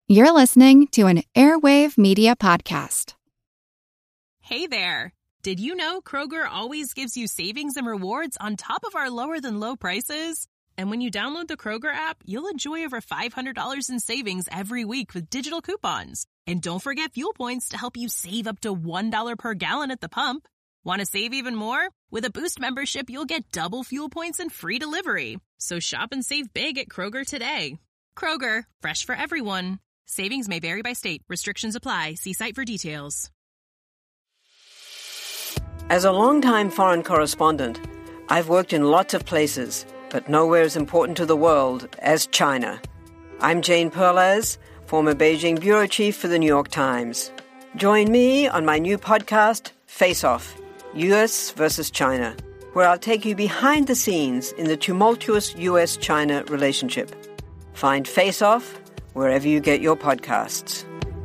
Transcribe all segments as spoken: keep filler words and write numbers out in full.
You're listening to an Airwave Media Podcast. Hey there. Did you know Kroger always gives you savings and rewards on top of our lower than low prices? And when you download the Kroger app, you'll enjoy over five hundred dollars in savings every week with digital coupons. And don't forget fuel points to help you save up to one dollar per gallon at the pump. Want to save even more? With a Boost membership, you'll get double fuel points and free delivery. So shop and save big at Kroger today. Kroger, fresh for everyone. Savings may vary by state. Restrictions apply. See site for details. As a longtime foreign correspondent, I've worked in lots of places, but nowhere as important to the world as China. I'm Jane Perlez, former Beijing bureau chief for the New York Times. Join me on my new podcast, Face Off, U S versus China, where I'll take you behind the scenes in the tumultuous U S China relationship. Find Face Off wherever you get your podcasts.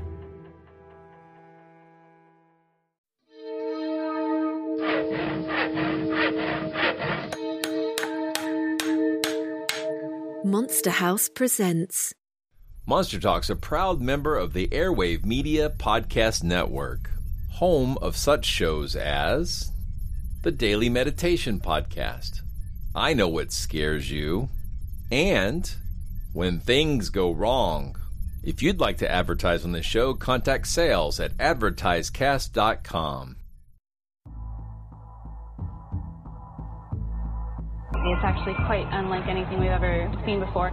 Monster House presents. Monster Talk's a proud member of the Airwave Media Podcast Network, home of such shows as the Daily Meditation Podcast, I Know What Scares You, and When Things Go Wrong. If you'd like to advertise on the show, contact sales at advertisecast dot com. It's actually quite unlike anything we've ever seen before.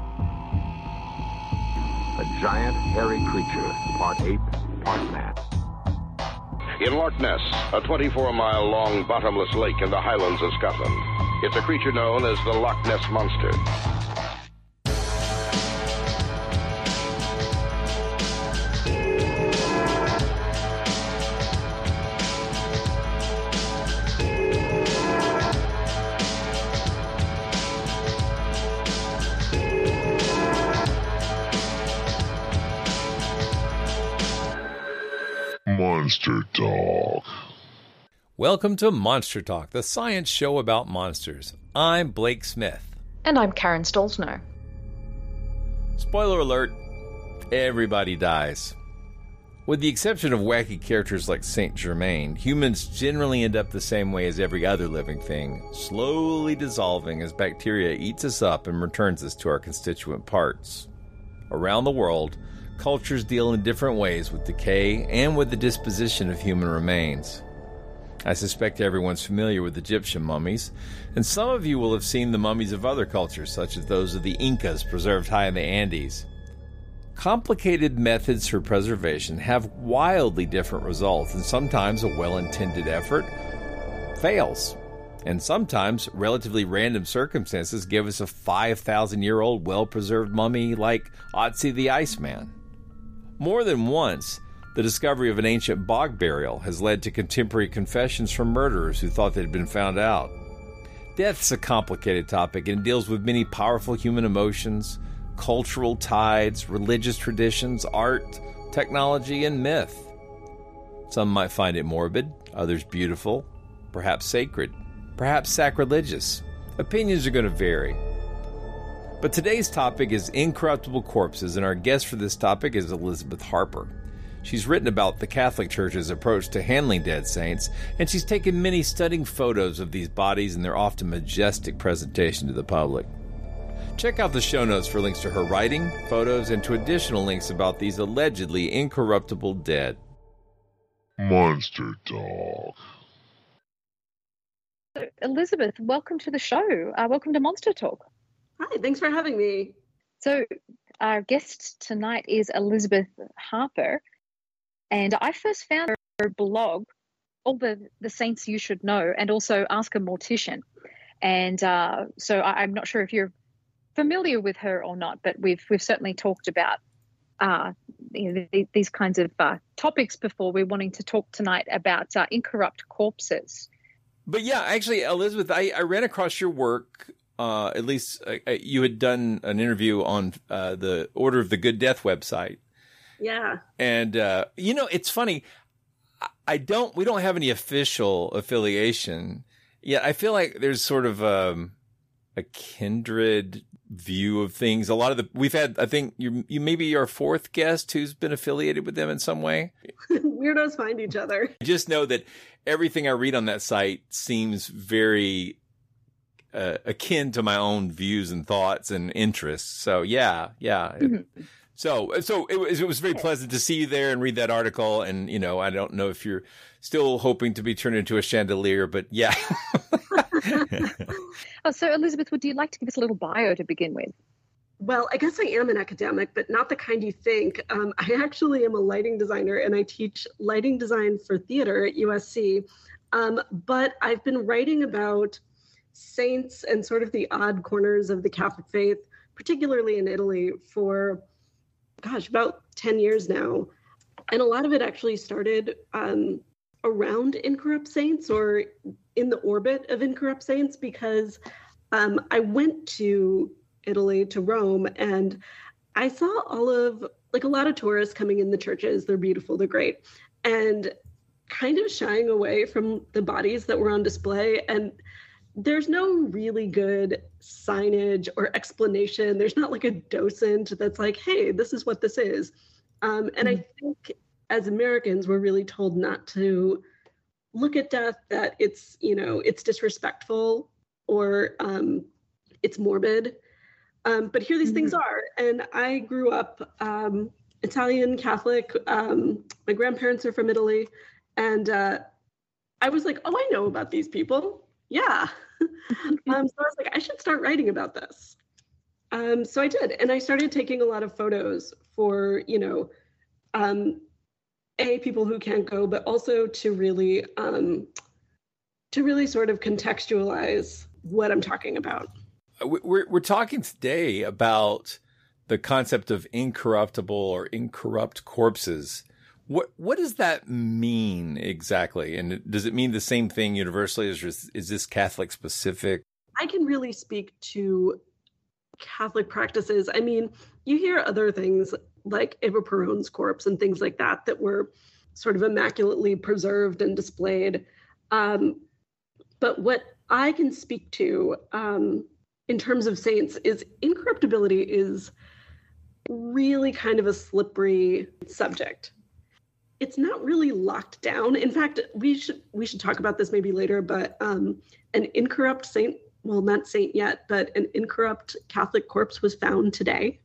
A giant, hairy creature, part ape, part man. In Loch Ness, a twenty-four mile long bottomless lake in the Highlands of Scotland. It's a creature known as the Loch Ness Monster. Monster Talk. Welcome to Monster Talk, the science show about monsters. I'm Blake Smith. And I'm Karen Stolzno. Spoiler alert, everybody dies. With the exception of wacky characters like Saint Germain, humans generally end up the same way as every other living thing, slowly dissolving as bacteria eats us up and returns us to our constituent parts. Around the world, cultures deal in different ways with decay and with the disposition of human remains. I suspect everyone's familiar with Egyptian mummies, and some of you will have seen the mummies of other cultures, such as those of the Incas preserved high in the Andes. Complicated methods for preservation have wildly different results, and sometimes a well-intended effort fails. And sometimes relatively random circumstances give us a five thousand year old well-preserved mummy like Otzi the Iceman. More than once, the discovery of an ancient bog burial has led to contemporary confessions from murderers who thought they had been found out. Death's a complicated topic and deals with many powerful human emotions, cultural tides, religious traditions, art, technology, and myth. Some might find it morbid, others beautiful, perhaps sacred, perhaps sacrilegious. Opinions are going to vary. But today's topic is incorruptible corpses, and our guest for this topic is Elizabeth Harper. She's written about the Catholic Church's approach to handling dead saints, and she's taken many stunning photos of these bodies and their often majestic presentation to the public. Check out the show notes for links to her writing, photos, and to additional links about these allegedly incorruptible dead. Monster Talk. Elizabeth, welcome to the show. Uh, welcome to Monster Talk. Hi, thanks for having me. So our guest tonight is Elizabeth Harper, and I first found her blog, All the, the Saints You Should Know, and also Ask a Mortician. And uh, so I, I'm not sure if you're familiar with her or not, but we've we've certainly talked about uh, you know, th- these kinds of uh, topics before. We're wanting to talk tonight about uh, incorrupt corpses. But yeah, actually, Elizabeth, I, I ran across your work. Uh, at least uh, you had done an interview on uh, the Order of the Good Death website. Yeah. And, uh, you know, it's funny. I don't, we don't have any official affiliation. Yeah. I feel like there's sort of um, a kindred view of things. A lot of the, we've had, I think you you maybe our fourth guest who's been affiliated with them in some way. Weirdos find each other. I just know that everything I read on that site seems very uh, akin to my own views and thoughts and interests. So yeah, yeah. Mm-hmm. So, so it was, it was very pleasant to see you there and read that article. And, you know, I don't know if you're still hoping to be turned into a chandelier, but yeah. Oh, so Elizabeth, would you like to give us a little bio to begin with? Well, I guess I am an academic, but not the kind you think. Um, I actually am a lighting designer, and I teach lighting design for theater at U S C. Um, but I've been writing about saints and sort of the odd corners of the Catholic faith, particularly in Italy, for gosh, about ten years now. And a lot of it actually started um, around incorrupt saints or in the orbit of incorrupt saints, because um, I went to Italy, to Rome, and I saw all of, like a lot of tourists coming in the churches. They're beautiful, they're great. And kind of shying away from the bodies that were on display. And there's no really good signage or explanation. There's not like a docent that's like, hey, this is what this is. Um, and mm-hmm. I think as Americans, we're really told not to look at death, that it's, you know, it's disrespectful or um, it's morbid. Um, but here these mm-hmm. things are. And I grew up um, Italian Catholic. Um, my grandparents are from Italy. And uh, I was like, oh, I know about these people. Yeah. um, so I was like, I should start writing about this. Um, so I did. And I started taking a lot of photos for, you know, um, A, people who can't go, but also to really, um, to really sort of contextualize what I'm talking about. We're, we're talking today about the concept of incorruptible or incorrupt corpses. What what does that mean exactly? And does it mean the same thing universally? Is, is this Catholic specific? I can really speak to Catholic practices. I mean, you hear other things like Eva Perón's corpse and things like that that were sort of immaculately preserved and displayed. Um, but what I can speak to um, in terms of saints is incorruptibility is really kind of a slippery subject. It's not really locked down. In fact, we should we should talk about this maybe later, but um, an incorrupt saint, well, not saint yet, but an incorrupt Catholic corpse was found today.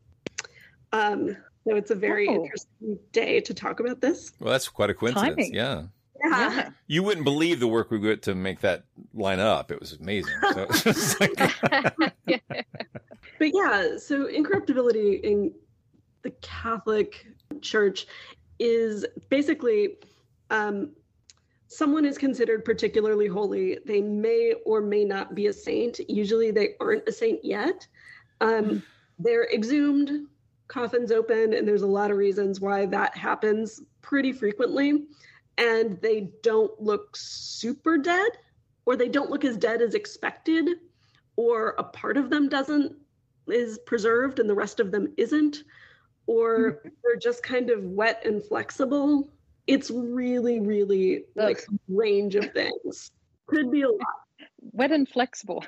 Um, so it's a very oh. interesting day to talk about this. Well, that's quite a coincidence. Yeah. Yeah. You wouldn't believe the work we did to make that line up. It was amazing. So it's just like... yeah. But yeah, so incorruptibility in the Catholic Church is basically um, someone is considered particularly holy. They may or may not be a saint. Usually they aren't a saint yet. Um, they're exhumed, coffins open, and there's a lot of reasons why that happens pretty frequently. And they don't look super dead, or they don't look as dead as expected, or a part of them doesn't is preserved and the rest of them isn't. Or mm-hmm. they're just kind of wet and flexible. It's really, really Ugh. like a range of things. Could be a lot. Wet and flexible.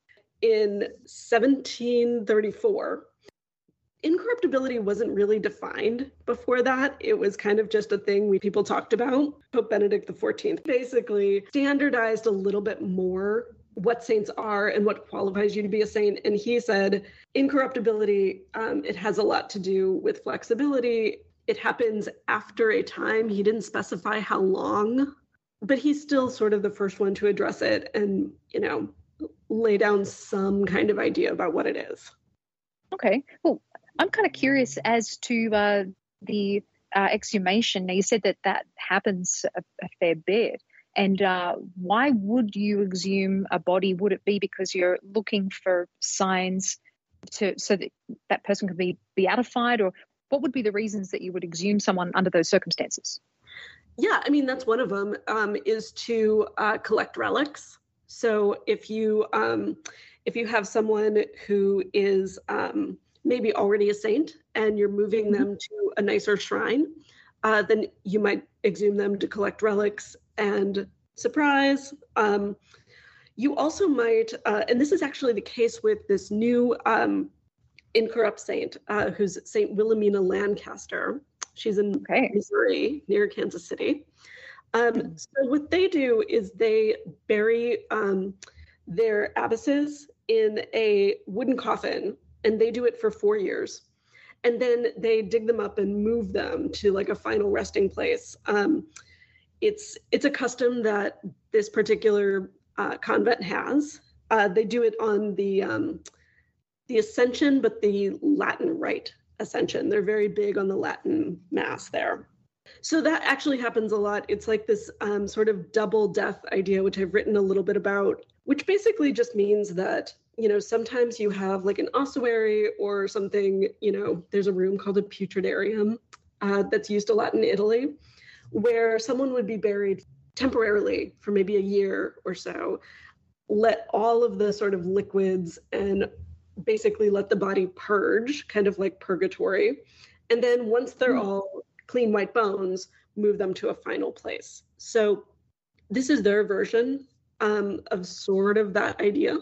In seventeen thirty-four, incorruptibility wasn't really defined before that. It was kind of just a thing we people talked about. Pope Benedict the fourteenth basically standardized a little bit more what saints are and what qualifies you to be a saint. And he said, incorruptibility, um, it has a lot to do with flexibility. It happens after a time. He didn't specify how long, but he's still sort of the first one to address it and, you know, lay down some kind of idea about what it is. Okay. Well, I'm kind of curious as to uh, the uh, exhumation. Now, you said that that happens a, a fair bit. And uh, why would you exhume a body? Would it be because you're looking for signs to so that that person could be beatified? Or what would be the reasons that you would exhume someone under those circumstances? Yeah, I mean, that's one of them, um, is to uh, collect relics. So if you um, if you have someone who is um, maybe already a saint and you're moving mm-hmm. them to a nicer shrine, uh, then you might exhume them to collect relics. And surprise, um, you also might, uh, and this is actually the case with this new um, incorrupt saint, uh, who's Saint Wilhelmina Lancaster. She's in okay. Missouri, near Kansas City. Um, so what they do is they bury um, their abbesses in a wooden coffin, and they do it for four years. And then they dig them up and move them to like a final resting place. Um, it's it's a custom that this particular uh, convent has. Uh, they do it on the um, the Ascension, but the Latin Rite Ascension. They're very big on the Latin Mass there. So that actually happens a lot. It's like this um, sort of double death idea, which I've written a little bit about, which basically just means that, you know, sometimes you have like an ossuary or something, you know, there's a room called a putridarium uh, that's used a lot in Italy, where someone would be buried temporarily for maybe a year or so, let all of the sort of liquids and basically let the body purge, kind of like purgatory. And then once they're mm. all clean white bones, move them to a final place. So this is their version um, of sort of that idea.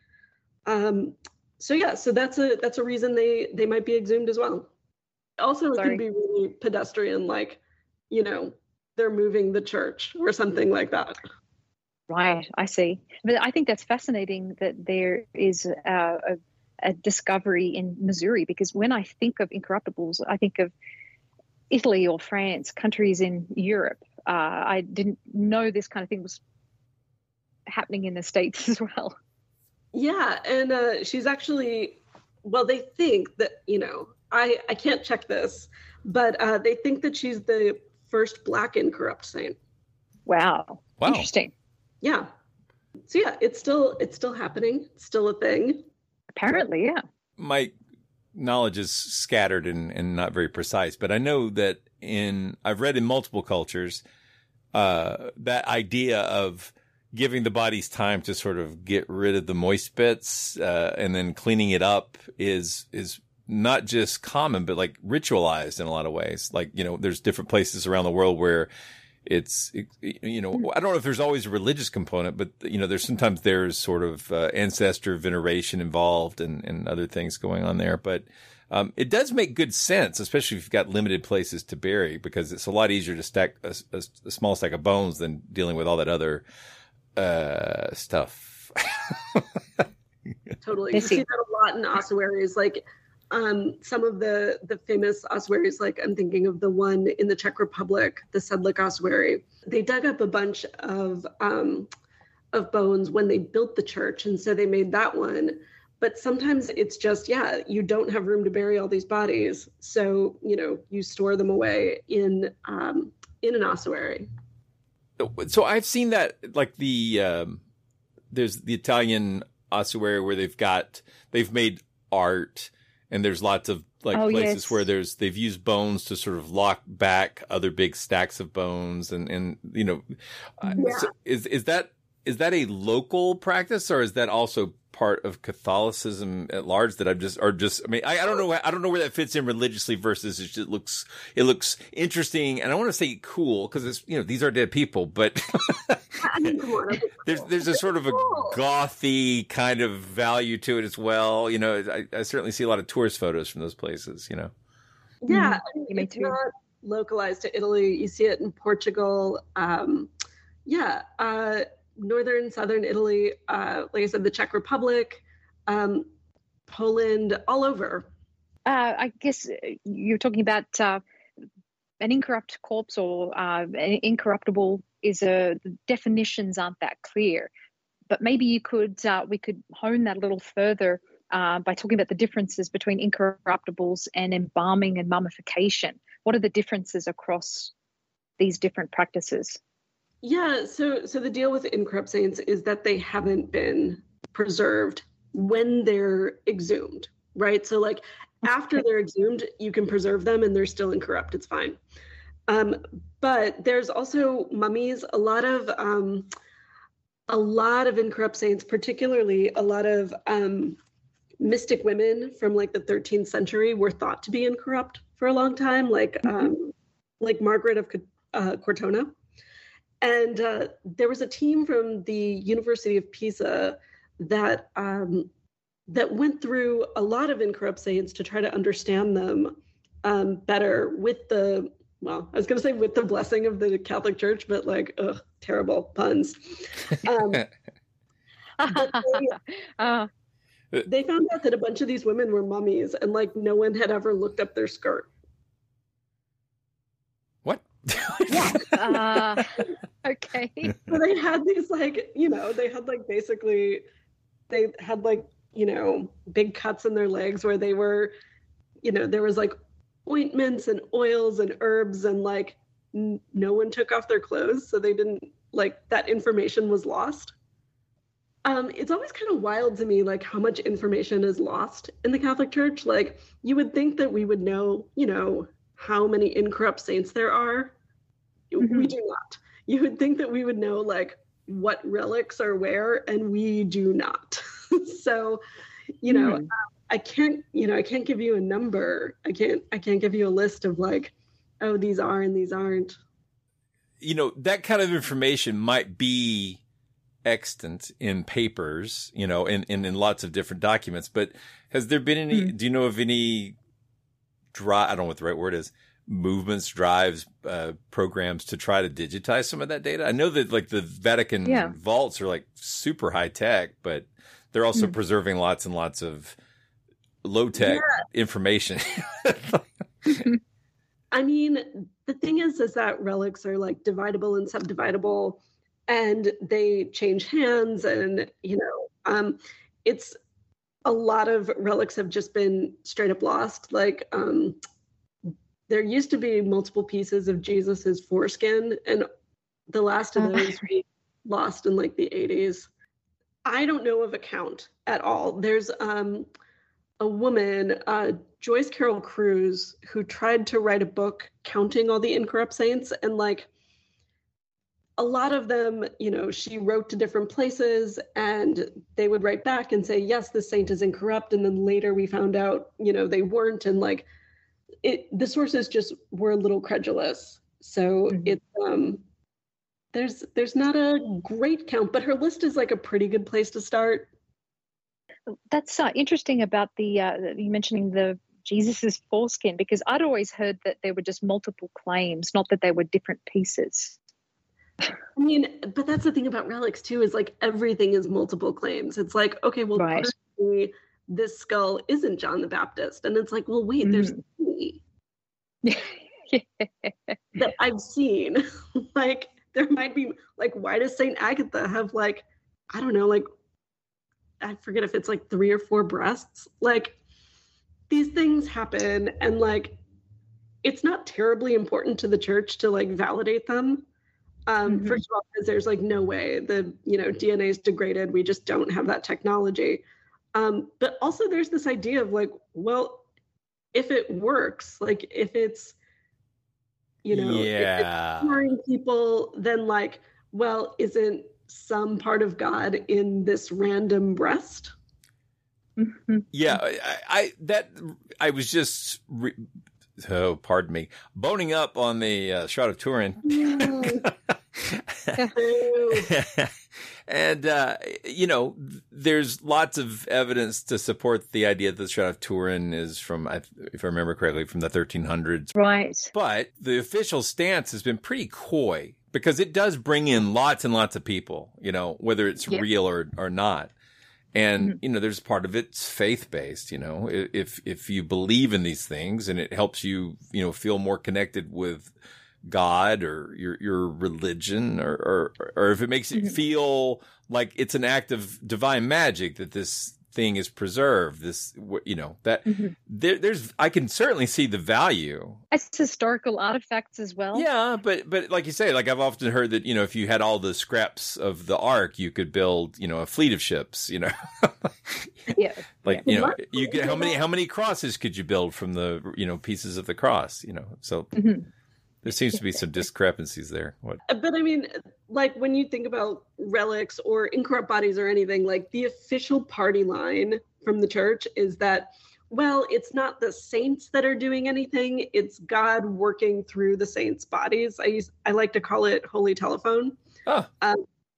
Um, so yeah, so that's a that's a reason they they might be exhumed as well. Also, Sorry. It can be really pedestrian, like, you know, they're moving the church or something like that. Right, I see. But I think that's fascinating that there is a, a, a discovery in Missouri, because when I think of incorruptibles, I think of Italy or France, countries in Europe. Uh, I didn't know this kind of thing was happening in the States as well. Yeah, and uh, she's actually, well, they think that, you know, I, I can't check this, but uh, they think that she's the first Black incorrupt saint. Wow. Wow. Interesting. Yeah. So yeah, it's still it's still happening. It's still a thing. Apparently, yeah. My knowledge is scattered and, and not very precise, but I know that in I've read in multiple cultures uh, that idea of giving the bodies time to sort of get rid of the moist bits uh, and then cleaning it up is is not just common, but like ritualized in a lot of ways. Like, you know, there's different places around the world where it's, you know, I don't know if there's always a religious component, but, you know, there's sometimes there's sort of uh, ancestor veneration involved and, and other things going on there. But um, it does make good sense, especially if you've got limited places to bury, because it's a lot easier to stack a, a, a small stack of bones than dealing with all that other uh, stuff. Totally. You see that a lot in ossuaries, like um, some of the, the famous ossuaries, like I'm thinking of the one in the Czech Republic, the Sedlec ossuary. They dug up a bunch of um, of bones when they built the church, and so they made that one. But sometimes it's just, yeah, you don't have room to bury all these bodies, so, you know, you store them away in um, in an ossuary. So I've seen that, like the um, there's the Italian ossuary where they've got they've made art, and there's lots of like oh, places yes. where there's they've used bones to sort of lock back other big stacks of bones, and and you know, yeah. so is is that is that a local practice, or is that also part of Catholicism at large that I'm just, or just, I mean, I, I don't know, I don't know where that fits in religiously versus it just looks, it looks interesting. And I want to say cool because it's, you know, these are dead people, but there's, there's a sort of a gothy kind of value to it as well. You know, I, I certainly see a lot of tourist photos from those places, you know? Yeah. I mean, it's not localized to Italy. You see it in Portugal. Um, yeah. Uh, Northern, Southern Italy, uh, like I said, the Czech Republic, um, Poland, all over. Uh, I guess you're talking about uh, an incorrupt corpse or uh, an incorruptible is a, the definitions aren't that clear. But maybe you could, uh, we could hone that a little further uh, by talking about the differences between incorruptibles and embalming and mummification. What are the differences across these different practices? Yeah, so so the deal with incorrupt saints is that they haven't been preserved when they're exhumed, right? So like after they're exhumed, you can preserve them and they're still incorrupt. It's fine. Um, but there's also mummies. A lot of um, a lot of incorrupt saints, particularly a lot of um, mystic women from like the thirteenth century, were thought to be incorrupt for a long time, like um, like Margaret of uh, Cortona. And uh, there was a team from the University of Pisa that um, that went through a lot of incorrupt saints to try to understand them um, better with the, well, I was going to say with the blessing of the Catholic Church, but like, ugh, terrible puns. Um, they, uh, they found out that a bunch of these women were mummies and like no one had ever looked up their skirt. What? yeah. Uh, okay. So they had these like, you know, they had like basically, they had like, you know, big cuts in their legs where they were, you know, there was like ointments and oils and herbs and like n- no one took off their clothes. So they didn't, like, that information was lost. Um, it's always kind of wild to me, like how much information is lost in the Catholic Church. Like you would think that we would know, you know, how many incorrupt saints there are. Mm-hmm. We do not. You would think that we would know like what relics are where, and we do not. So, you know, mm. I can't, you know, I can't give you a number. I can't, I can't give you a list of like, oh, these are and these aren't. You know, that kind of information might be extant in papers, you know, in, in, in lots of different documents, but has there been any, mm. do you know of any drive, I don't know what the right word is, movements, drives, uh, programs to try to digitize some of that data? I know that like the Vatican yeah. vaults are like super high tech, but they're also mm. preserving lots and lots of low tech yeah. information. I mean, the thing is, is that relics are like dividable and subdividable, and they change hands, and you know, um, it's a lot of relics have just been straight up lost. Like, um, there used to be multiple pieces of Jesus's foreskin, and the last of those we lost in like the eighties. I don't know of a count at all. There's um, a woman, uh, Joyce Carol Cruz, who tried to write a book counting all the incorrupt saints, and like a lot of them, you know, she wrote to different places and they would write back and say, yes, this saint is incorrupt. And then later we found out, you know, they weren't. And like it, the sources just were a little credulous. So mm-hmm. it's, um, there's, there's not a great count, but her list is like a pretty good place to start. That's uh, interesting about the, uh, you mentioning the Jesus's foreskin, because I'd always heard that there were just multiple claims, not that they were different pieces. I mean, but that's the thing about relics too, is like everything is multiple claims. It's like, okay, well, right. personally, this skull isn't John the Baptist. And it's like, well, wait, mm. there's three that I've seen. Like, there might be, like, why does Saint Agatha have, like, I don't know, like, I forget if it's like three or four breasts. Like, these things happen, and like, it's not terribly important to the church to like validate them. Um, mm-hmm. First of all, because there's like no way the, you know, D N A is degraded. We just don't have that technology. Um, but also there's this idea of like, well, if it works, like if it's, you know, yeah. if it's curing people, then like, well, isn't some part of God in this random breast? Mm-hmm. Yeah, I, I that I was just re- oh, pardon me, boning up on the uh, Shroud of Turin. And, uh, you know, there's lots of evidence to support the idea that the Shroud of Turin is from, if I remember correctly, from the thirteen hundreds. Right. But the official stance has been pretty coy because it does bring in lots and lots of people, you know, whether it's yep. real or, or not. And, mm-hmm. you know, there's part of it's faith-based, you know, if, if you believe in these things and it helps you, you know, feel more connected with God or your, your religion, or, or, or if it makes mm-hmm. you feel like it's an act of divine magic that this thing is preserved, this, you know, that mm-hmm. there, there's, I can certainly see the value. As historical artifacts as well. Yeah. But, but like you say, like I've often heard that, you know, if you had all the scraps of the Ark, you could build, you know, a fleet of ships, you know, yeah. like, you know, you get, how many, how many crosses could you build from the, you know, pieces of the cross, you know, so mm-hmm. there seems to be some discrepancies there. What? But I mean, like when you think about relics or incorrupt bodies or anything, like the official party line from the church is that, well, it's not the saints that are doing anything. It's God working through the saints' bodies. I use, I like to call it holy telephone. Oh. Um,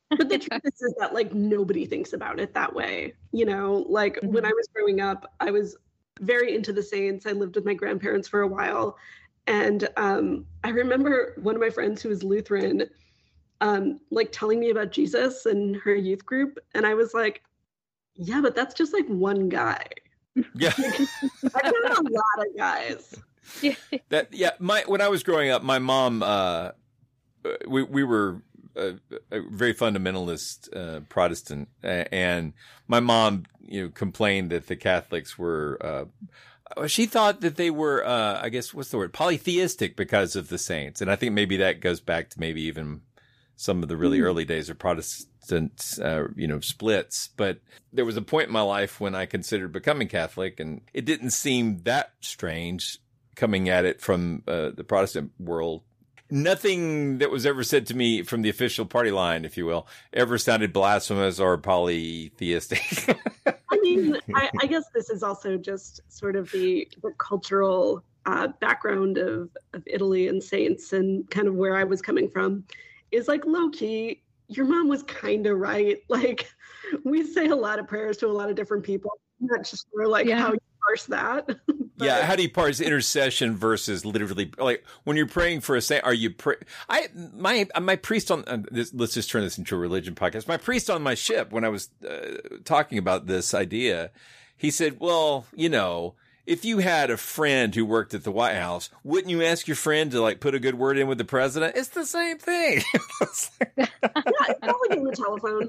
But the truth is, is that like nobody thinks about it that way. You know, like mm-hmm. when I was growing up, I was very into the saints. I lived with my grandparents for a while. And um, I remember one of my friends who was Lutheran, um, like telling me about Jesus and her youth group. And I was like, yeah, but that's just like one guy. Yeah. I know a lot of guys. That yeah, my when I was growing up, my mom, uh, we we were a, a very fundamentalist uh, Protestant, and my mom, you know, complained that the Catholics were. Uh, she thought that they were, uh, I guess, what's the word, polytheistic because of the saints, and I think maybe that goes back to maybe even some of the really mm. early days of Protestant, uh, you know, splits. But there was a point in my life when I considered becoming Catholic, and it didn't seem that strange coming at it from uh, the Protestant world. Nothing that was ever said to me from the official party line, if you will, ever sounded blasphemous or polytheistic. I mean, I, I guess this is also just sort of the, the cultural uh, background of, of Italy and saints, and kind of where I was coming from is like low key, your mom was kind of right. Like we say a lot of prayers to a lot of different people. I'm not just sure like yeah. how you parse that. But, yeah, how do you parse intercession versus literally, like when you're praying for a saint? Are you pray? I my my priest on uh, this, let's just turn this into a religion podcast. My priest on my ship, when I was uh, talking about this idea, he said, "Well, you know, if you had a friend who worked at the White House, wouldn't you ask your friend to like put a good word in with the president? It's the same thing." Yeah, it's probably on the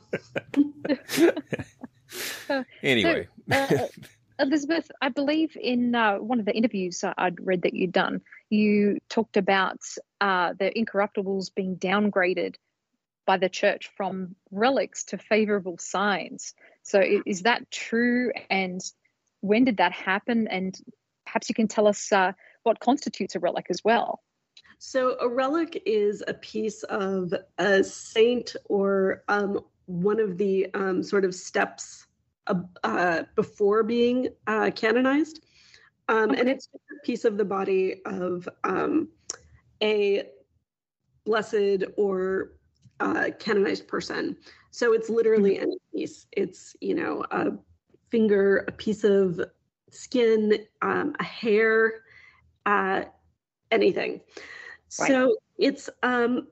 telephone. Anyway. So, uh, Elizabeth, I believe in uh, one of the interviews I'd read that you'd done, you talked about uh, the incorruptibles being downgraded by the church from relics to favorable signs. So is that true? And when did that happen? And perhaps you can tell us uh, what constitutes a relic as well. So a relic is a piece of a saint or um, one of the um, sort of steps Uh, before being uh, canonized. Um, okay. And it's a piece of the body of um, a blessed or uh, canonized person. So it's literally any piece. It's, you know, a finger, a piece of skin, um, a hair, uh, anything. Right. So it's um,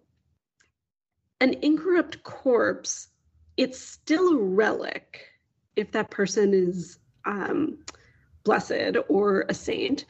an incorrupt corpse. It's still a relic if that person is um, blessed or a saint,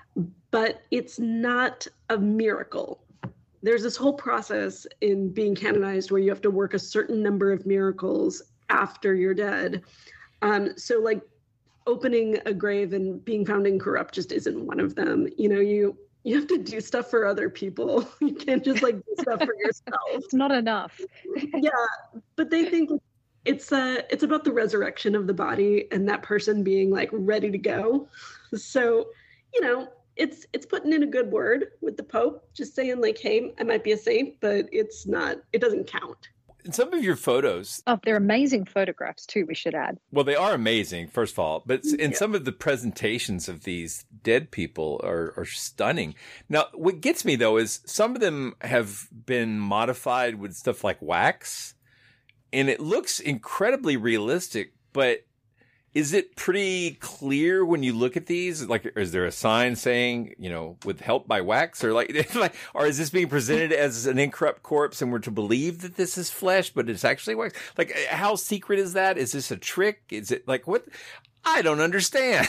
but it's not a miracle. There's this whole process in being canonized where you have to work a certain number of miracles after you're dead. Um, so like opening a grave and being found incorrupt just isn't one of them. You know, you you have to do stuff for other people. You can't just like do stuff for yourself. It's not enough. Yeah, but they think It's uh, it's about the resurrection of the body and that person being like ready to go. So, you know, it's it's putting in a good word with the Pope, just saying like, hey, I might be a saint, but it's not, it doesn't count. In some of your photos. Oh, they're amazing photographs too, we should add. Well, they are amazing, first of all, but in yeah. some of the presentations of these dead people are, are stunning. Now, what gets me though is some of them have been modified with stuff like wax. And it looks incredibly realistic, but is it pretty clear when you look at these? Like, is there a sign saying, you know, with help by wax, or like, or is this being presented as an incorrupt corpse and we're to believe that this is flesh, but it's actually wax? Like, how secret is that? Is this a trick? Is it like what? I don't understand.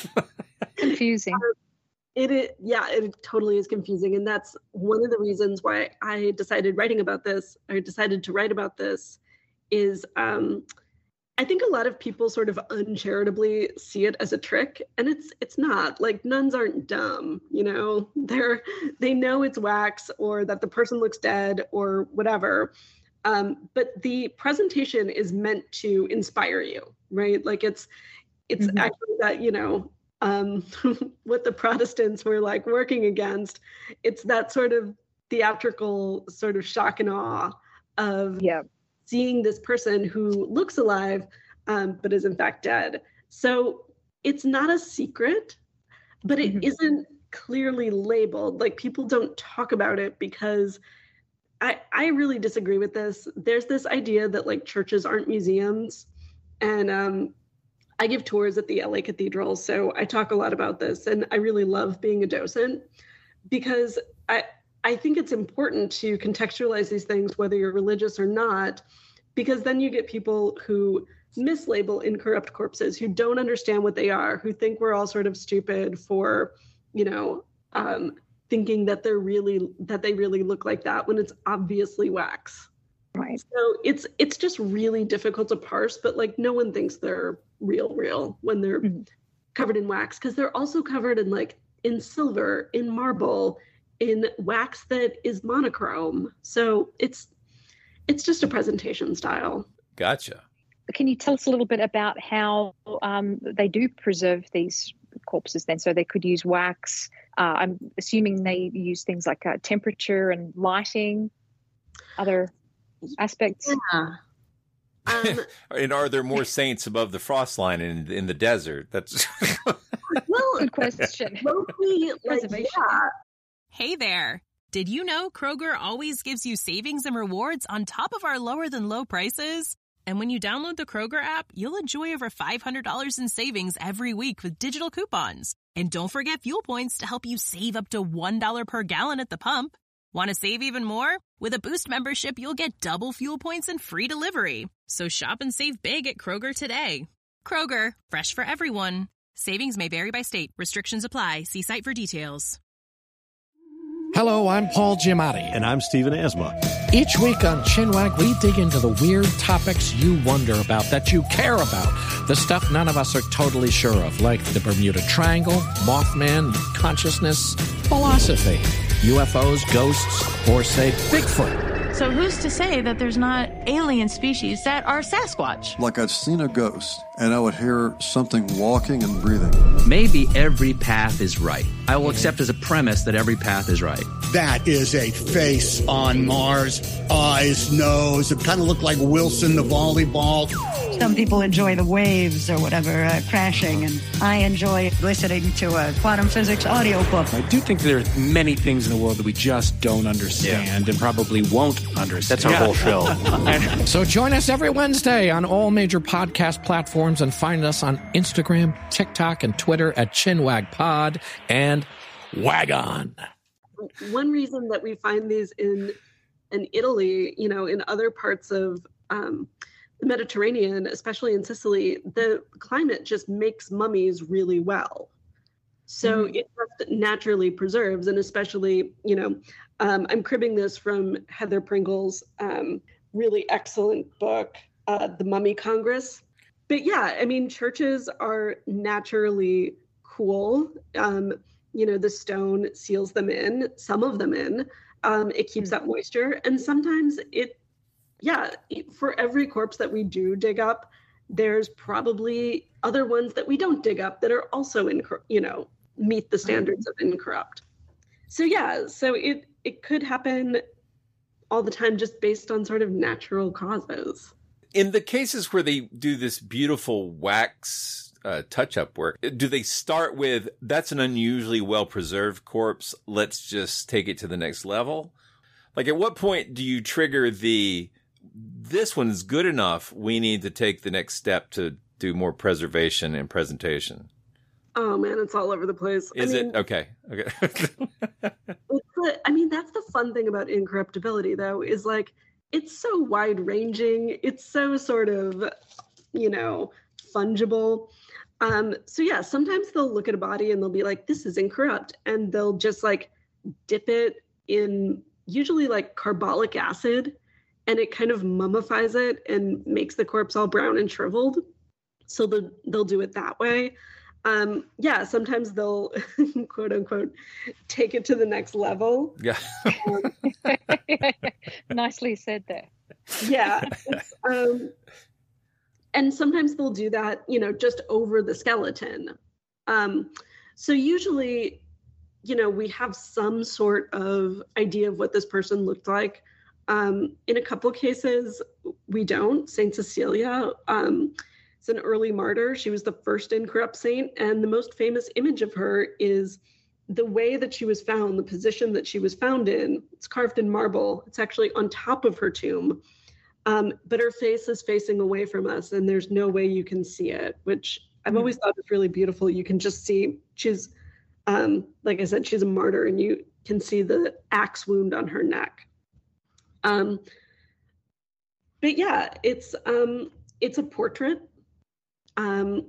Confusing. It, it, yeah, it totally is confusing. And that's one of the reasons why I decided writing about this, or decided to write about this, is um, I think a lot of people sort of uncharitably see it as a trick, and it's it's not. Like, nuns aren't dumb, you know. They're they know it's wax, or that the person looks dead, or whatever. Um, but the presentation is meant to inspire you, right? Like it's it's mm-hmm. actually that, you know, um, what the Protestants were like working against. It's that sort of theatrical sort of shock and awe of yeah. seeing this person who looks alive, um, but is in fact dead. So it's not a secret, but it mm-hmm. isn't clearly labeled. Like, people don't talk about it because I, I really disagree with this. There's this idea that like churches aren't museums. And um, I give tours at the L A Cathedral, so I talk a lot about this. And I really love being a docent because I, I think it's important to contextualize these things, whether you're religious or not, because then you get people who mislabel incorrupt corpses, who don't understand what they are, who think we're all sort of stupid for, you know, um, thinking that they're really, that they really look like that when it's obviously wax. Right. So it's it's just really difficult to parse, but like no one thinks they're real, real when they're mm-hmm. covered in wax, because they're also covered in like in silver, in marble, in wax that is monochrome. So it's it's just a presentation style. Gotcha. Can you tell us a little bit about how um, they do preserve these corpses then? So they could use wax. Uh, I'm assuming they use things like uh, temperature and lighting, other aspects. Yeah. Um, and are there more saints above the frost line in in the desert? That's well, good question. Mostly, like, yeah. Hey there. Did you know Kroger always gives you savings and rewards on top of our lower than low prices? And when you download the Kroger app, you'll enjoy over five hundred dollars in savings every week with digital coupons. And don't forget fuel points to help you save up to one dollar per gallon at the pump. Want to save even more? With a Boost membership, you'll get double fuel points and free delivery. So shop and save big at Kroger today. Kroger, fresh for everyone. Savings may vary by state. Restrictions apply. See site for details. Hello, I'm Paul Giamatti. And I'm Stephen Asma. Each week on Chinwag, we dig into the weird topics you wonder about, that you care about. The stuff none of us are totally sure of, like the Bermuda Triangle, Mothman, consciousness, philosophy, U F Os, ghosts, or, say, Bigfoot. So who's to say that there's not alien species that are Sasquatch? Like I'd seen a ghost, and I would hear something walking and breathing. Maybe every path is right. I will accept as a premise that every path is right. That is a face on Mars. Eyes, nose. It kind of looked like Wilson, the volleyball. Some people enjoy the waves or whatever uh, crashing, and I enjoy listening to a quantum physics audiobook. I do think there are many things in the world that we just don't understand yeah. and probably won't understand. That's our whole show. So join us every Wednesday on all major podcast platforms and find us on Instagram, TikTok, and Twitter at ChinwagPod and Wagon. One reason that we find these in in Italy, you know, in other parts of um, the Mediterranean, especially in Sicily, the climate just makes mummies really well. So mm. it just naturally preserves, and especially, you know, um, I'm cribbing this from Heather Pringle's um, really excellent book, uh, The Mummy Congress. But yeah, I mean, churches are naturally cool. Um, you know, the stone seals them in, some of them in. Um, it keeps up moisture. And sometimes it, yeah, for every corpse that we do dig up, there's probably other ones that we don't dig up that are also, in, you know, meet the standards of incorrupt. So yeah, so it, it could happen all the time just based on sort of natural causes. In the cases where they do this beautiful wax uh, touch-up work, do they start with, that's an unusually well-preserved corpse, let's just take it to the next level? Like, at what point do you trigger the, this one's good enough, we need to take the next step to do more preservation and presentation? Oh man, it's all over the place. Is I mean, it? Okay. Okay. it's the, I mean, that's the fun thing about incorruptibility, though, is like, it's so wide ranging. It's so sort of, you know, fungible. Um, so yeah, sometimes they'll look at a body and they'll be like, this is incorrupt. And they'll just like dip it in usually like carbolic acid, and it kind of mummifies it and makes the corpse all brown and shriveled. So they'll, they'll do it that way. Um, yeah, sometimes they'll, quote unquote, take it to the next level. Yeah. Um, Nicely said there. Yeah. Um, and sometimes they'll do that, you know, just over the skeleton. Um, so usually, you know, we have some sort of idea of what this person looked like. Um, in a couple cases, we don't. Saint Cecilia, um, is an early martyr. She was the first incorrupt saint, and the most famous image of her is the way that she was found, the position that she was found in, it's carved in marble. It's actually on top of her tomb. Um, but her face is facing away from us, and there's no way you can see it, which I've always thought is really beautiful. You can just see she's, um, like I said, she's a martyr, and you can see the axe wound on her neck. Um, but yeah, it's um, it's a portrait. Um,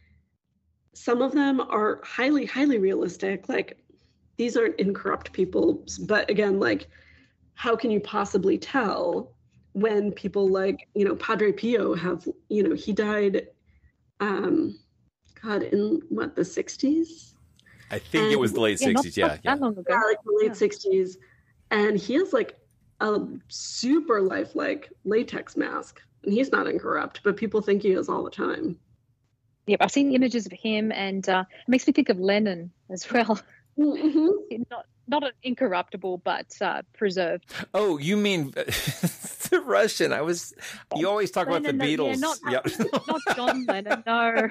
some of them are highly, highly realistic. Like, these aren't incorrupt people, but again, like, how can you possibly tell when people like, you know, Padre Pio have, you know, he died, um, God, in what, the sixties? I think and, it was the late yeah, sixties. Not, yeah, not yeah. That long ago. Yeah, like the late yeah. sixties. And he has like a super lifelike latex mask, and he's not incorrupt, but people think he is all the time. Yep, I've seen images of him, and uh, it makes me think of Lenin as well. Mm-hmm. Not not an incorruptible, but uh, preserved. Oh, you mean the Russian? I was. You always talk Lennon, about the Beatles. Yeah, not, yep. not John Lennon. No.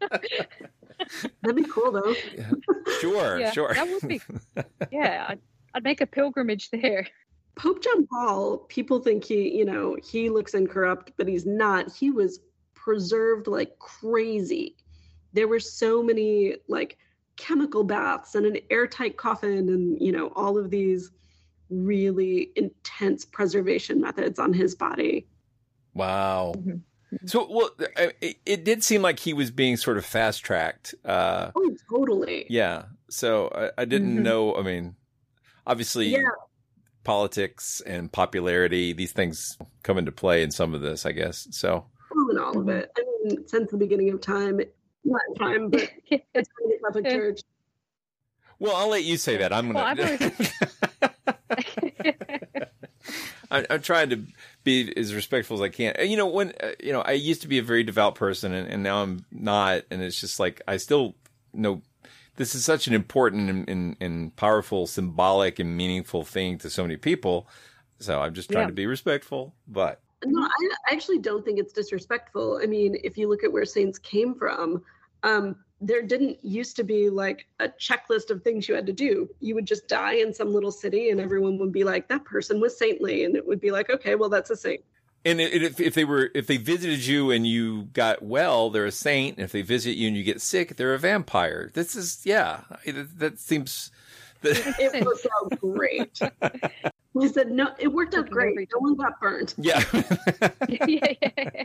That'd be cool, though. Sure, yeah, sure. That would be. Yeah, I'd, I'd make a pilgrimage there. Pope John Paul. People think he, you know, he looks incorrupt, but he's not. He was preserved like crazy. There were so many like chemical baths and an airtight coffin, and you know, all of these really intense preservation methods on his body. Wow. Mm-hmm. So, well, it, it did seem like he was being sort of fast tracked. Uh, oh, totally. Yeah. So I, I didn't mm-hmm. know. I mean, obviously, yeah. politics and popularity, these things come into play in some of this, I guess. So. Well, in all of it. I mean, since the beginning of time, not time, but it's the Catholic Church. Well, I'll let you say that. I'm gonna. Well, I'm, I'm trying to be as respectful as I can. You know, when uh, you know, I used to be a very devout person, and, and now I'm not, and it's just like I still know this is such an important and, and, and powerful, symbolic, and meaningful thing to so many people. So I'm just trying yeah. to be respectful, but. No, I actually don't think it's disrespectful. I mean, if you look at where saints came from, um, there didn't used to be like a checklist of things you had to do. You would just die in some little city and everyone would be like, that person was saintly. And it would be like, okay, well, that's a saint. And if, if they were, if they visited you and you got well, they're a saint. And if they visit you and you get sick, they're a vampire. This is, yeah, that seems. It worked out great. He said, no, it worked out great. No one got burned. Yeah. yeah, yeah.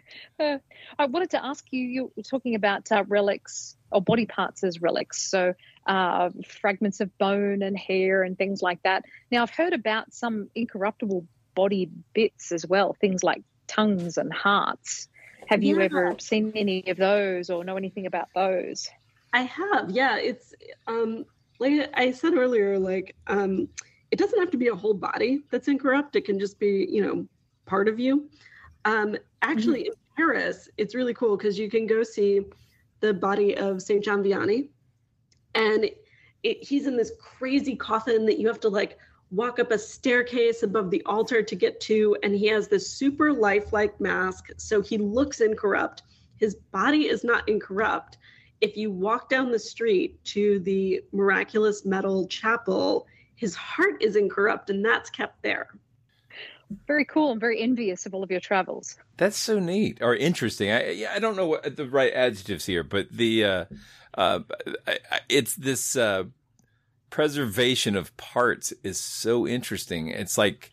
Uh, I wanted to ask you, you were talking about uh, relics or body parts as relics. So uh, fragments of bone and hair and things like that. Now, I've heard about some incorruptible body bits as well, things like tongues and hearts. Have you yeah. ever seen any of those or know anything about those? I have, yeah. It's um, like I said earlier, like um, it doesn't have to be a whole body that's incorrupt. It can just be, you know, part of you. Um, actually, mm-hmm. in Paris, it's really cool because you can go see the body of Saint John Vianney, and it, he's in this crazy coffin that you have to like walk up a staircase above the altar to get to, and he has this super lifelike mask, so he looks incorrupt. His body is not incorrupt. If you walk down the street to the Miraculous Metal Chapel, his heart is incorrupt, and that's kept there. Very cool. I'm very envious of all of your travels. That's so neat or interesting. I I don't know what the right adjectives here, but the uh, uh, it's this uh, preservation of parts is so interesting. It's like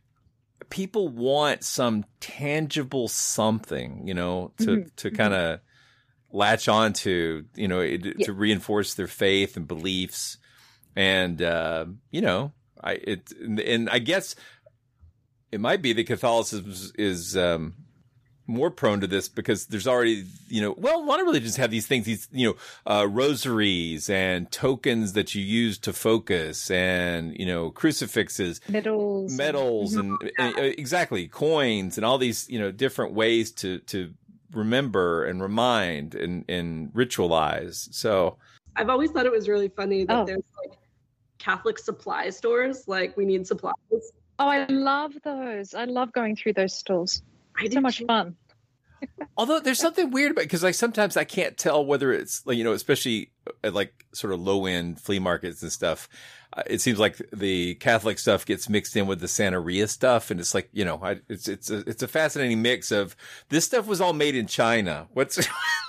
people want some tangible something, you know, to mm-hmm. to kind of latch onto, you know, it, yeah. to reinforce their faith and beliefs, and uh, you know, I it and I guess. It might be that Catholicism is, is um, more prone to this because there's already, you know, well, a lot of religions have these things, these, you know, uh, rosaries and tokens that you use to focus and, you know, crucifixes, medals, medals and, and uh, exactly coins and all these, you know, different ways to, to remember and remind and, and ritualize. So I've always thought it was really funny that oh. there's like Catholic supply stores, like we need supplies. Oh, I love those. I love going through those stores. It's so much fun. Although there's something weird about it, because like sometimes I can't tell whether it's like, you know, especially at like sort of low end flea markets and stuff. Uh, it seems like the Catholic stuff gets mixed in with the Santeria stuff, and it's like, you know, I, it's it's a, it's a fascinating mix of this stuff was all made in China. What's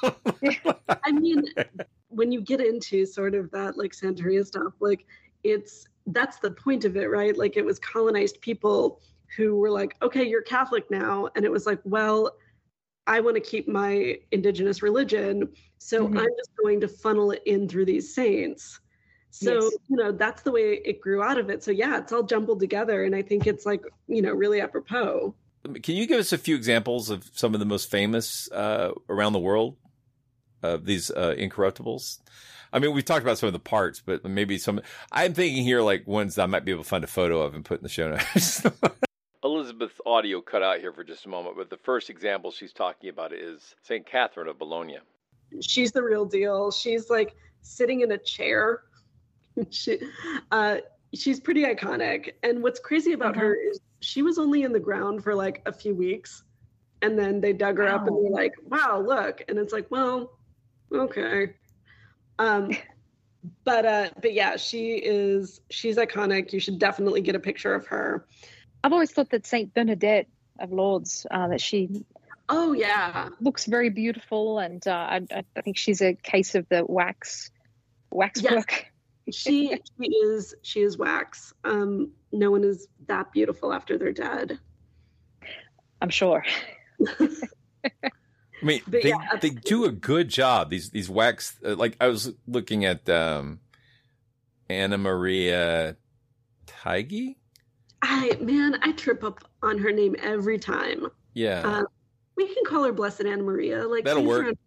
I mean, when you get into sort of that like Santeria stuff, like it's that's the point of it, right? Like it was colonized people who were like, okay, you're Catholic now, and it was like, well, I want to keep my indigenous religion, so mm-hmm. I'm just going to funnel it in through these saints. So, yes. you know, that's the way it grew out of it. So, yeah, it's all jumbled together. And I think it's like, you know, really apropos. Can you give us a few examples of some of the most famous uh, around the world of these uh, incorruptibles? I mean, we've talked about some of the parts, but maybe some. I'm thinking here like ones that I might be able to find a photo of and put in the show notes. Elizabeth's audio cut out here for just a moment, but the first example she's talking about is Saint Catherine of Bologna. She's the real deal. She's like sitting in a chair. She, uh, she's pretty iconic. And what's crazy about mm-hmm. her is she was only in the ground for like a few weeks. And then they dug her wow. up and they're like, wow, look. And it's like, well, okay. Um, but, uh, but yeah, she is, she's iconic. You should definitely get a picture of her. I've always thought that Saint Bernadette of Lourdes, uh, that she oh yeah looks very beautiful. And uh, I, I think she's a case of the wax, wax yes. work. She she is she is wax. Um, no one is that beautiful after they're dead. I'm sure. I mean, But they yeah. they do a good job. These these wax uh, like I was looking at um, Anna Maria Taigi. I man, I trip up on her name every time. Yeah, uh, we can call her Blessed Anna Maria. Like that'll she's work.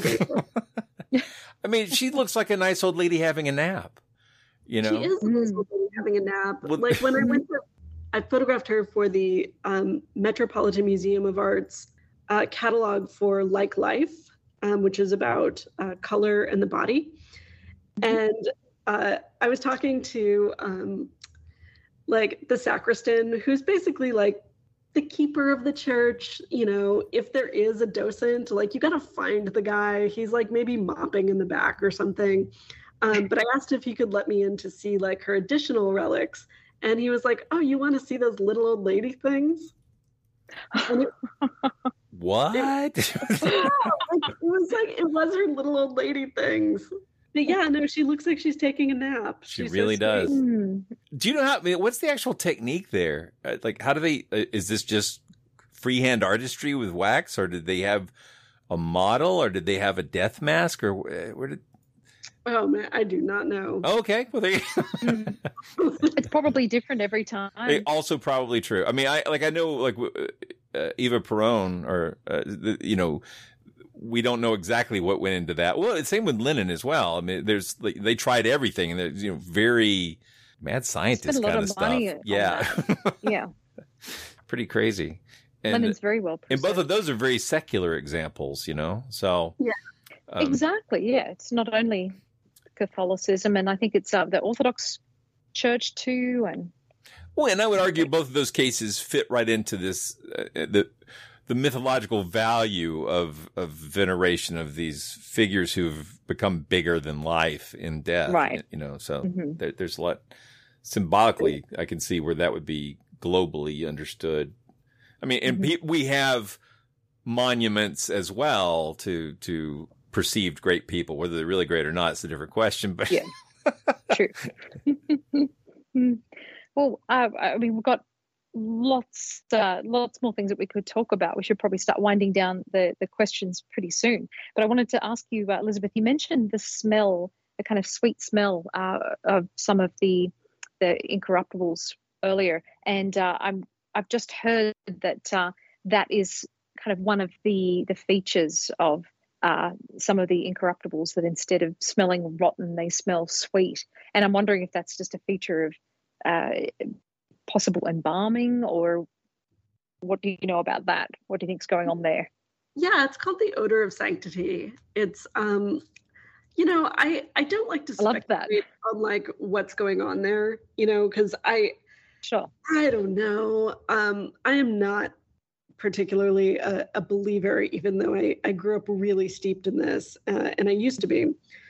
around- I mean, she looks like a nice old lady having a nap. You know, she is a nice old lady having a nap. Like when I went to, I photographed her for the um, Metropolitan Museum of Art's uh, catalog for Like Life, um, which is about uh, color and the body. And uh, I was talking to um, like the sacristan, who's basically like the keeper of the church. You know, if there is a docent, like you got to find the guy. He's like maybe mopping in the back or something. Um, but I asked if he could let me in to see like her additional relics. And he was like, oh, you want to see those little old lady things? And it, what? It, yeah, like, it was like, it was her little old lady things. But yeah, no, she looks like she's taking a nap. She she's really so does. sweet. Do you know how, I mean, what's the actual technique there? Uh, like, how do they, uh, is this just freehand artistry with wax, or did they have a model, or did they have a death mask, or uh, where did, Oh man, I do not know. Oh, okay, well, there you It's probably different every time. It also probably true. I mean, I like I know like uh, Eva Peron, or uh, the, you know, we don't know exactly what went into that. Well, it's same with linen as well. I mean, there's like, they tried everything, and there's you know very mad scientist kind of, of stuff. Yeah, yeah, pretty crazy. And, Linen's very well preserved. And both of those are very secular examples, you know. So yeah, um, exactly. Yeah, it's not only Catholicism, and I think it's uh, the Orthodox Church too. And well, and I would argue both of those cases fit right into this uh, the the mythological value of of veneration of these figures who've become bigger than life in death, right? You know, so mm-hmm. there, there's a lot symbolically I can see where that would be globally understood. I mean, and mm-hmm. we have monuments as well to to. perceived great people, whether they're really great or not, it's a different question. But yeah, true. Well, uh, I mean, we've got lots, uh, lots more things that we could talk about. We should probably start winding down the the questions pretty soon. But I wanted to ask you, uh, Elizabeth. You mentioned the smell, the kind of sweet smell uh, of some of the the incorruptibles earlier, and uh, I'm I've just heard that uh, that is kind of one of the the features of Uh, some of the incorruptibles, that instead of smelling rotten, they smell sweet. And I'm wondering if that's just a feature of uh, possible embalming, or what do you know about that? What do you think's going on there? Yeah, it's called the odor of sanctity. It's, um, you know, I, I don't like to speculate on like what's going on there, you know, because I, sure, I don't know. Um, I am not particularly a, a believer, even though I, I grew up really steeped in this, uh, and I used to be.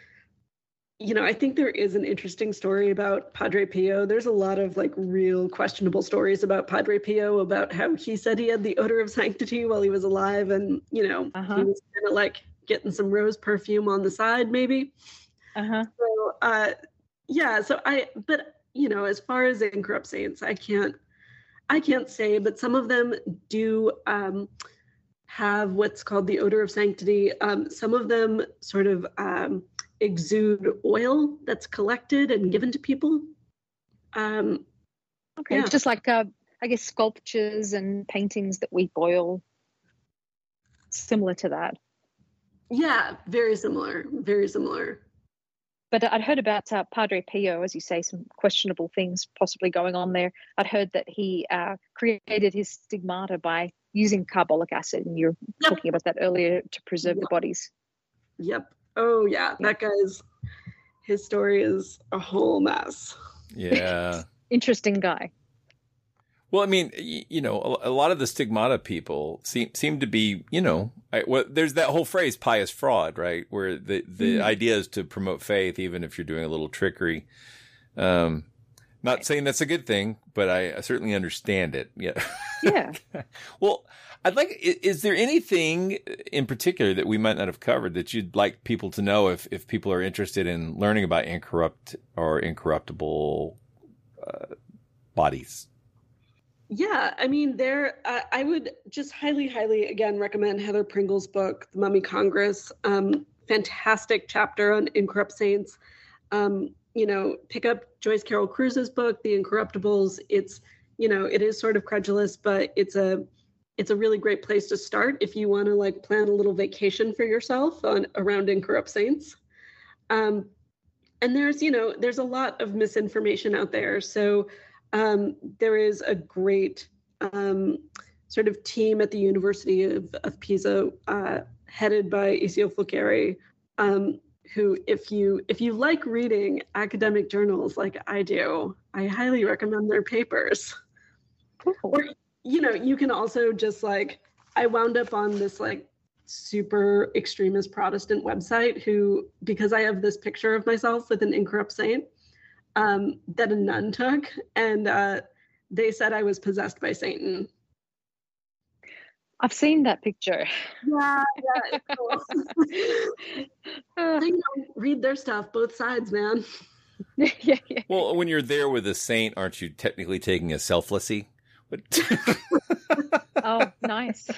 You know, I think there is an interesting story about Padre Pio. There's a lot of like real questionable stories about Padre Pio, about how he said he had the odor of sanctity while he was alive, and you know, uh-huh. he was kind of like getting some rose perfume on the side, maybe. Uh-huh. So, uh, yeah. So I, but you know, as far as incorrupt saints, I can't. I can't say, but some of them do um, have what's called the odor of sanctity. Um, some of them sort of um, exude oil that's collected and given to people. Um, okay, yeah. Just like, uh, I guess, sculptures and paintings that we boil. Similar to that. Yeah, very similar, very similar. But I'd heard about uh, Padre Pio, as you say, some questionable things possibly going on there. I'd heard that he uh, created his stigmata by using carbolic acid, and you were yep. talking about that earlier, to preserve yep. the bodies. Yep. Oh, yeah. That guy's, his story is a whole mess. Yeah. Interesting guy. Well, I mean, you know, a lot of the stigmata people seem seem to be, you know, I, well, there's that whole phrase pious fraud, right? Where the, the mm. idea is to promote faith, even if you're doing a little trickery. Um, not right. saying that's a good thing, but I, I certainly understand it. Yeah. Yeah. Well, I'd like, is there anything in particular that we might not have covered that you'd like people to know if, if people are interested in learning about incorrupt or incorruptible uh, bodies? Yeah, I mean, there. Uh, I would just highly, highly, again, recommend Heather Pringle's book, The Mummy Congress. Um, fantastic chapter on incorrupt saints. Um, you know, pick up Joyce Carol Cruz's book, The Incorruptibles. It's, you know, it is sort of credulous, but it's a, it's a really great place to start if you want to like plan a little vacation for yourself on around incorrupt saints. Um, and there's, you know, there's a lot of misinformation out there, so. Um, there is a great um, sort of team at the University of, of Pisa, uh, headed by Isio Fulcari, um, who, if you if you like reading academic journals like I do, I highly recommend their papers. Cool. Or, you know, you can also just like, I wound up on this like super extremist Protestant website who, because I have this picture of myself with an incorrupt saint, Um, that a nun took, and uh, they said I was possessed by Satan. I've seen that picture. Yeah, yeah. It's cool. uh, you know, read their stuff, both sides, man. yeah, yeah. Well, when you're there with a saint, aren't you technically taking a selflessy? But... oh, nice.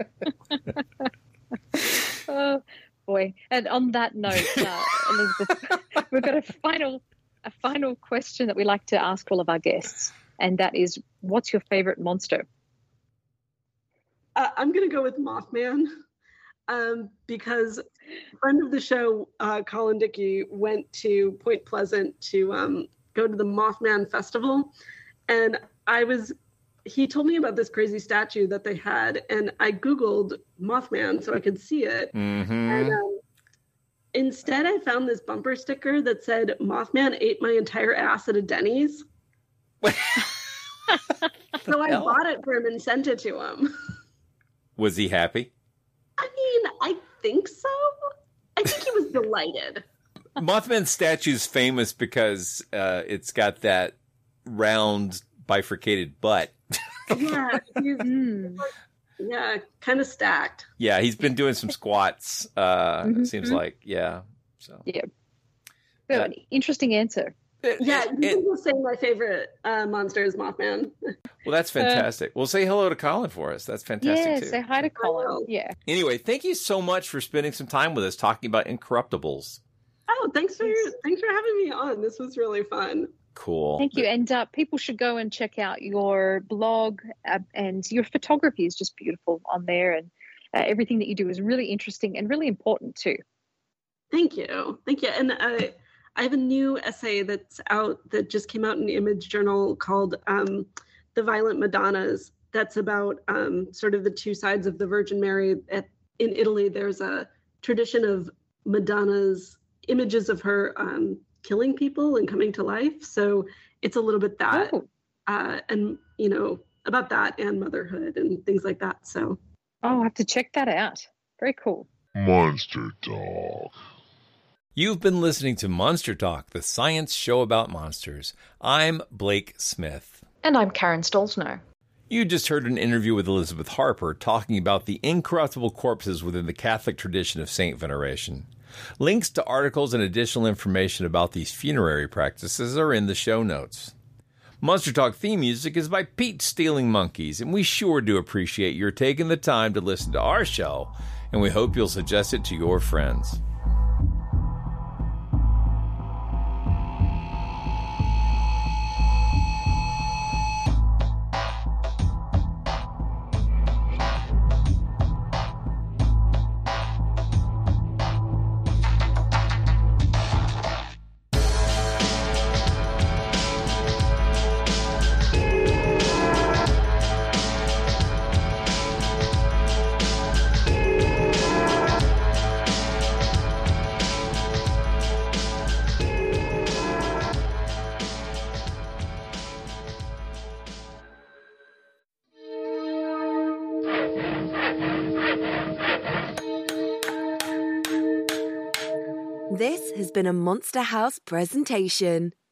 Oh, boy. And on that note, uh, Elizabeth, we've got a final... A final question that we like to ask all of our guests, and that is, what's your favorite monster? Uh, I'm going to go with Mothman, um, because a friend of the show, uh, Colin Dickey, went to Point Pleasant to um, go to the Mothman Festival, and I was, he told me about this crazy statue that they had, and I Googled Mothman so I could see it, mm-hmm. and um, instead, I found this bumper sticker that said, Mothman ate my entire ass at a Denny's. So I bought it for him and sent it to him. Was he happy? I mean, I think so. I think he was delighted. Mothman's statue's famous because uh, it's got that round, bifurcated butt. Yeah. He's, mm. Yeah, kind of stacked. Yeah, he's been doing some squats. Uh, mm-hmm. It seems like, yeah. So yeah, uh, interesting answer. It, yeah, you it, can say my favorite uh, monster is Mothman. Well, that's fantastic. Uh, well, say hello to Colin for us. That's fantastic yeah, too. Say hi to Colin. Yeah. Anyway, thank you so much for spending some time with us talking about incorruptibles. Oh, thanks for thanks for having me on. This was really fun. Cool. Thank you. And uh, people should go and check out your blog, uh, and your photography is just beautiful on there. And uh, everything that you do is really interesting and really important too. Thank you. Thank you. And uh, I have a new essay that's out that just came out in the Image Journal called um, The Violent Madonnas. That's about um, sort of the two sides of the Virgin Mary. At, in Italy, there's a tradition of Madonna's, images of her um, killing people and coming to life. So it's a little bit that. Oh. Uh, and, you know, about that and motherhood and things like that. So, oh, I have to check that out. Very cool. Monster Talk. You've been listening to Monster Talk, the science show about monsters. I'm Blake Smith. And I'm Karen Stolzno. You just heard an interview with Elizabeth Harper talking about the incorruptible corpses within the Catholic tradition of saint veneration. Links to articles and additional information about these funerary practices are in the show notes. Monster Talk theme music is by Pete Stealing Monkeys, and we sure do appreciate your taking the time to listen to our show, and we hope you'll suggest it to your friends. This has been a Monster House presentation.